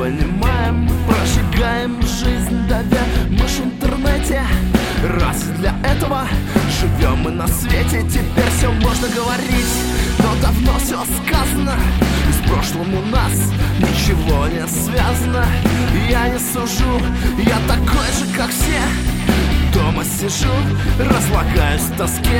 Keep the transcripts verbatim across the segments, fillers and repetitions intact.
понимаем, прожигаем жизнь давя. Мы ж в интернете, раз для этого живем мы на свете. Теперь все можно говорить, но давно все сказано, и с прошлым у нас ничего не связано. Я не сужу, я такой же, как все. Дома сижу, разлагаюсь в тоске.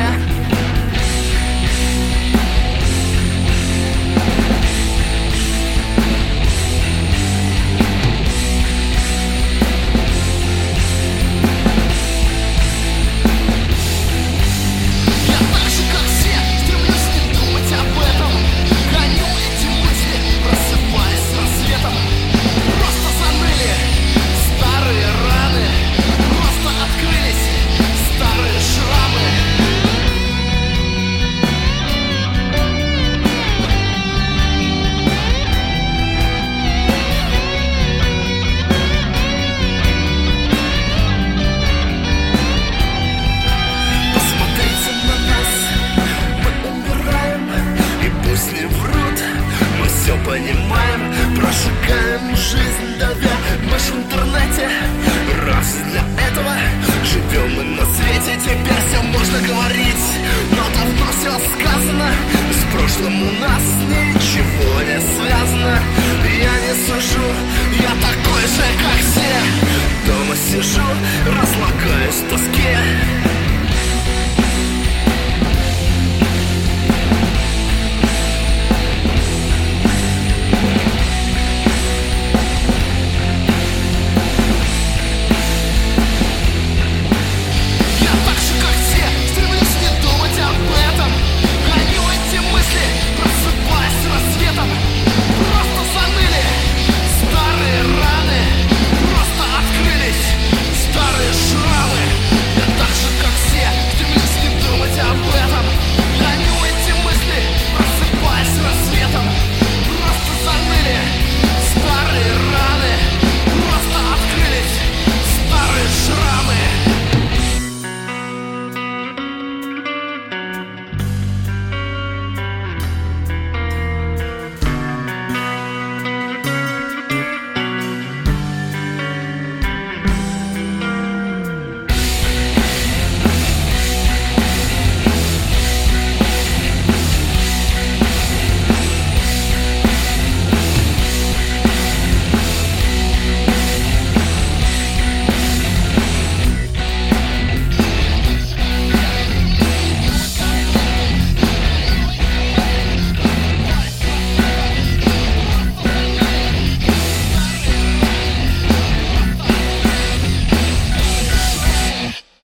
Понимаем, прожигаем жизнь давя. Мы ж в интернете, раз для этого живем мы на свете. Теперь все можно говорить, но давно все сказано, с прошлым у нас ничего не связано. Я не сужу,